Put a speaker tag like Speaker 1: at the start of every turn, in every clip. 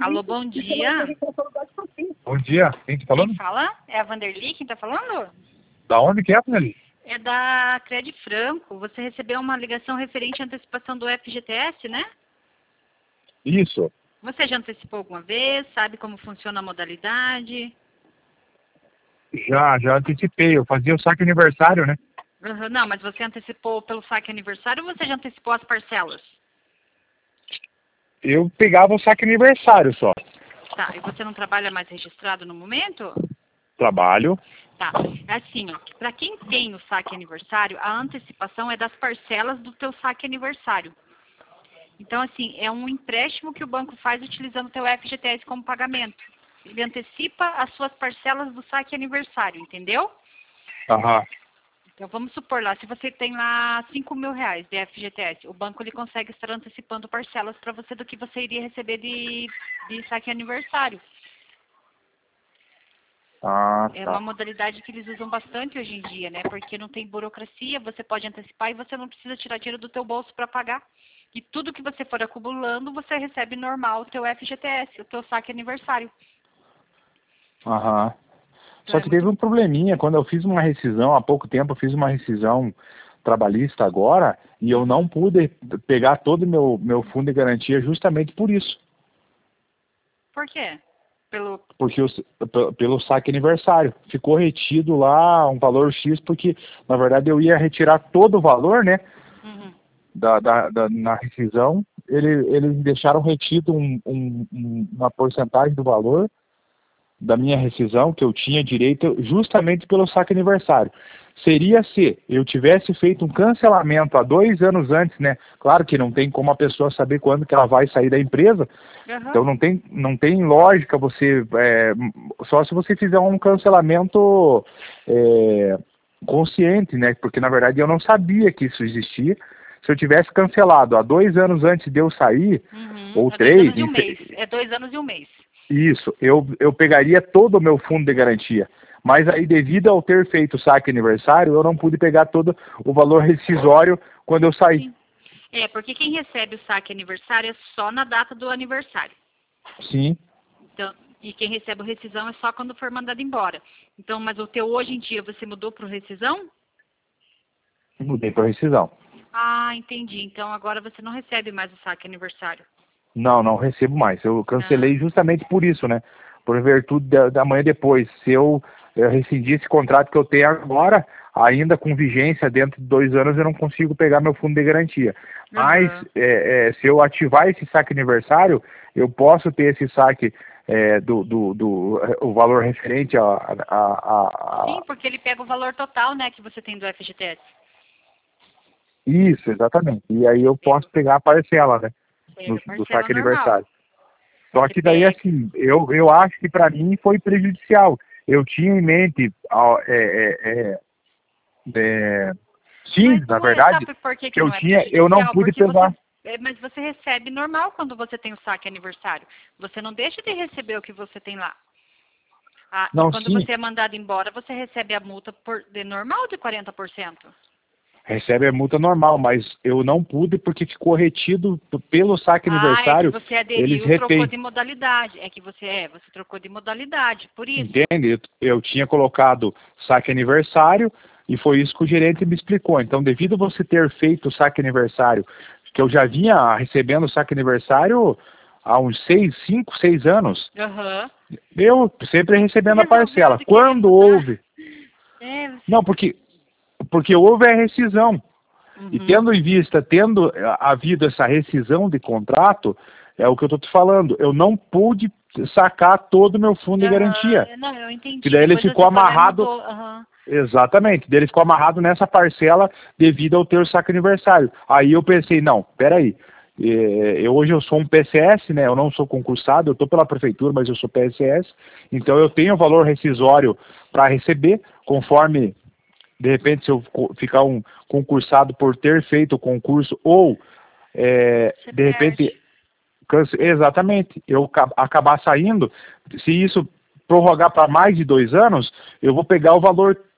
Speaker 1: Alô, bom dia.
Speaker 2: Bom dia, quem tá falando?
Speaker 1: Quem fala? É a Vanderly quem tá falando?
Speaker 2: Da onde que é, Nelly?
Speaker 1: É da Cred Franco. Você recebeu uma ligação referente à antecipação do FGTS, né?
Speaker 2: Isso.
Speaker 1: Você já antecipou alguma vez? Sabe como funciona a modalidade?
Speaker 2: Já antecipei. Eu fazia o saque aniversário, né?
Speaker 1: Uhum, não, mas você antecipou pelo saque aniversário ou você já antecipou as parcelas?
Speaker 2: Eu pegava o saque aniversário só.
Speaker 1: Tá, e você não trabalha mais registrado no momento?
Speaker 2: Trabalho.
Speaker 1: Tá, é assim, ó, para quem tem o saque aniversário, a antecipação é das parcelas do teu saque aniversário. Então, assim, é um empréstimo que o banco faz utilizando o teu FGTS como pagamento. Ele antecipa as suas parcelas do saque aniversário, entendeu?
Speaker 2: Aham.
Speaker 1: Então, vamos supor lá, se você tem lá R$ 5.000 de FGTS, o banco ele consegue estar antecipando parcelas para você do que você iria receber de saque aniversário.
Speaker 2: Ah,
Speaker 1: É uma
Speaker 2: tá.
Speaker 1: modalidade que eles usam bastante hoje em dia, né? Porque não tem burocracia, você pode antecipar e você não precisa tirar dinheiro do teu bolso para pagar. E tudo que você for acumulando, você recebe normal o teu FGTS, o teu saque aniversário.
Speaker 2: Aham.
Speaker 1: Então
Speaker 2: Só
Speaker 1: é
Speaker 2: que teve
Speaker 1: muito...
Speaker 2: um probleminha. Quando eu fiz uma rescisão, há pouco tempo, eu fiz uma rescisão trabalhista agora, e eu não pude pegar todo o meu fundo de garantia justamente por isso.
Speaker 1: Por quê? Pelo...
Speaker 2: Porque pelo saque aniversário. Ficou retido lá um valor X, porque, na verdade, eu ia retirar todo o valor, né?
Speaker 1: Uhum.
Speaker 2: Na rescisão, eles deixaram retido uma porcentagem do valor da minha rescisão, que eu tinha direito justamente pelo saque aniversário. Seria se eu tivesse feito um cancelamento há 2 anos antes, né? Claro que não tem como a pessoa saber quando que ela vai sair da empresa,
Speaker 1: Uhum.
Speaker 2: então não tem lógica você, só se você fizer um cancelamento consciente, né? Porque na verdade eu não sabia que isso existia. Se eu tivesse cancelado há 2 anos antes de eu sair, ou
Speaker 1: É 2 anos
Speaker 2: 3,
Speaker 1: e um mês. É 2 anos e um mês.
Speaker 2: isso, eu pegaria todo o meu fundo de garantia. Mas aí, devido ao ter feito o saque aniversário, eu não pude pegar todo o valor rescisório quando eu saí.
Speaker 1: Sim. É, porque quem recebe o saque aniversário é só na data do aniversário.
Speaker 2: Sim,
Speaker 1: Então, e quem recebe o rescisão é só quando for mandado embora. Então, mas o teu hoje em dia, você mudou para o rescisão?
Speaker 2: mudei para rescisão.
Speaker 1: Ah, entendi. Então agora você não recebe mais o saque aniversário.
Speaker 2: Não recebo mais. Eu
Speaker 1: Ah,
Speaker 2: cancelei justamente por isso, né? Por virtude da manhã depois. Se eu rescindir esse contrato que eu tenho agora, ainda com vigência dentro de 2 anos, eu não consigo pegar meu fundo de garantia. Mas,
Speaker 1: aham.
Speaker 2: se eu ativar esse saque aniversário, eu posso ter esse saque o valor referente
Speaker 1: Sim, porque ele pega o valor total, né, que você tem do FGTS.
Speaker 2: Isso, exatamente. E aí eu posso pegar a parcela, né?
Speaker 1: Pega
Speaker 2: Do
Speaker 1: parcela
Speaker 2: saque
Speaker 1: normal.
Speaker 2: aniversário. Só
Speaker 1: Você
Speaker 2: que daí,
Speaker 1: pega.
Speaker 2: assim, eu acho que para mim foi prejudicial. Eu tinha em mente, sim,
Speaker 1: Mas
Speaker 2: na
Speaker 1: não é,
Speaker 2: verdade,
Speaker 1: sabe por que
Speaker 2: que
Speaker 1: que não é
Speaker 2: eu não
Speaker 1: prejudicial?
Speaker 2: pude
Speaker 1: Porque você,
Speaker 2: pesar.
Speaker 1: mas você recebe normal quando você tem o saque aniversário. Você não deixa de receber o que você tem lá. Ah, e
Speaker 2: Não,
Speaker 1: quando
Speaker 2: sim,
Speaker 1: você é mandado embora, você recebe a multa de normal de 40%.
Speaker 2: recebe a multa normal, mas eu não pude porque ficou retido pelo saque
Speaker 1: Ah, é que
Speaker 2: aniversário,
Speaker 1: você
Speaker 2: eles
Speaker 1: aderiu e trocou
Speaker 2: retêm.
Speaker 1: de modalidade. É que você trocou de modalidade, por isso.
Speaker 2: Entende? Eu tinha colocado saque aniversário e foi isso que o gerente me explicou. Então, devido a você ter feito o saque aniversário, que eu já vinha recebendo o saque aniversário há uns 5, 6 anos,
Speaker 1: Aham.
Speaker 2: eu sempre
Speaker 1: Você
Speaker 2: recebendo a
Speaker 1: resolveu
Speaker 2: parcela.
Speaker 1: de querer
Speaker 2: Quando
Speaker 1: mudar.
Speaker 2: houve,
Speaker 1: É,
Speaker 2: não, porque houve a rescisão. E
Speaker 1: uhum.
Speaker 2: tendo em vista, tendo havido essa rescisão de contrato, é o que eu estou te falando, eu não pude sacar todo o meu fundo de garantia.
Speaker 1: Aham. Não, eu
Speaker 2: Que
Speaker 1: entendi.
Speaker 2: daí ele
Speaker 1: Depois
Speaker 2: ficou
Speaker 1: você foi lá e
Speaker 2: amarrado.
Speaker 1: mudou. Aham.
Speaker 2: Exatamente, dele ficou amarrado nessa parcela devido ao ter o saque aniversário. Aí eu pensei, não, peraí, hoje eu sou um PSS, né? Eu não sou concursado, eu estou pela prefeitura, mas eu sou PSS, então eu tenho o valor rescisório para receber, conforme, de repente, se eu ficar um concursado por ter feito o concurso, ou
Speaker 1: Você
Speaker 2: de repente,
Speaker 1: perde.
Speaker 2: exatamente, eu acabar saindo, se isso prorrogar para mais de 2 anos, eu vou pegar o valor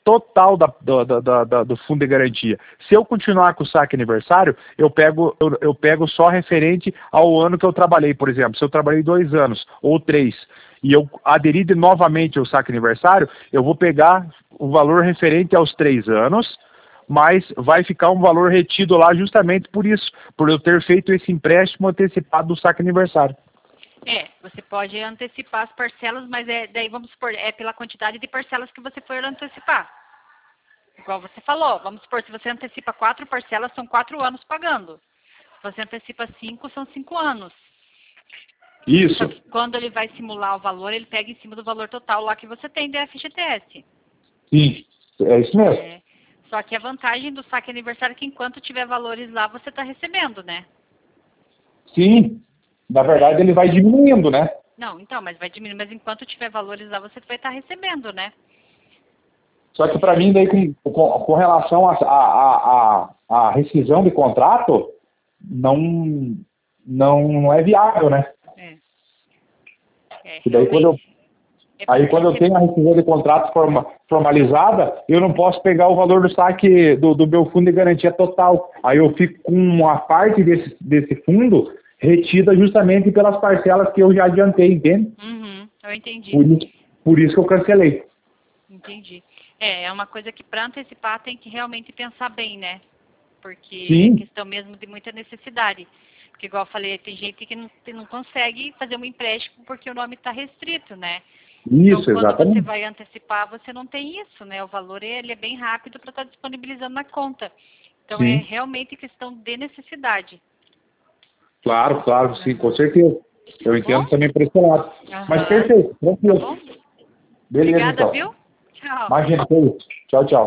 Speaker 2: total do fundo de garantia. Se eu continuar com o saque aniversário, eu pego só referente ao ano que eu trabalhei, por exemplo. Se eu trabalhei 2 anos ou 3 e eu aderir novamente ao saque aniversário, eu vou pegar o valor referente aos 3 anos, mas vai ficar um valor retido lá justamente por isso, por eu ter feito esse empréstimo antecipado do saque aniversário.
Speaker 1: Você pode antecipar as parcelas, mas daí vamos supor, pela quantidade de parcelas que você for antecipar. Igual você falou, vamos supor, se você antecipa 4 parcelas, são 4 anos pagando. Se você antecipa 5, são 5 anos.
Speaker 2: Isso.
Speaker 1: Só que quando ele vai simular o valor, ele pega em cima do valor total lá que você tem do FGTS.
Speaker 2: Sim, é isso mesmo.
Speaker 1: Só que a vantagem do saque aniversário é que enquanto tiver valores lá, você está recebendo, né?
Speaker 2: Sim. Na verdade, ele vai diminuindo, né?
Speaker 1: Não, então, mas vai diminuir. Mas enquanto tiver valores lá, você vai estar recebendo, né?
Speaker 2: Só que para mim, daí, com relação à rescisão de contrato, não é viável, né? E daí, quando eu tenho a rescisão de contrato formalizada, eu não posso pegar o valor do saque do meu fundo de garantia total. Aí eu fico com uma parte desse fundo retida justamente pelas parcelas que eu já adiantei, entende?
Speaker 1: Eu entendi.
Speaker 2: Por isso que eu cancelei.
Speaker 1: Entendi. É uma coisa que para antecipar tem que realmente pensar bem, né? Porque
Speaker 2: Sim.
Speaker 1: é questão mesmo de muita necessidade. Porque, igual eu falei, tem gente que não consegue fazer um empréstimo porque o nome está restrito, né?
Speaker 2: Isso,
Speaker 1: então, quando
Speaker 2: exatamente.
Speaker 1: você vai antecipar, você não tem isso, né? O valor ele é bem rápido para estar disponibilizando na conta. Então,
Speaker 2: Sim.
Speaker 1: é realmente questão de necessidade.
Speaker 2: Claro, sim, com certeza. Eu entendo também por esse lado. Mas perfeito, tranquilo.
Speaker 1: Tá bom?
Speaker 2: Beleza,
Speaker 1: Obrigada,
Speaker 2: então.
Speaker 1: viu? Tchau.
Speaker 2: Imagina, tchau.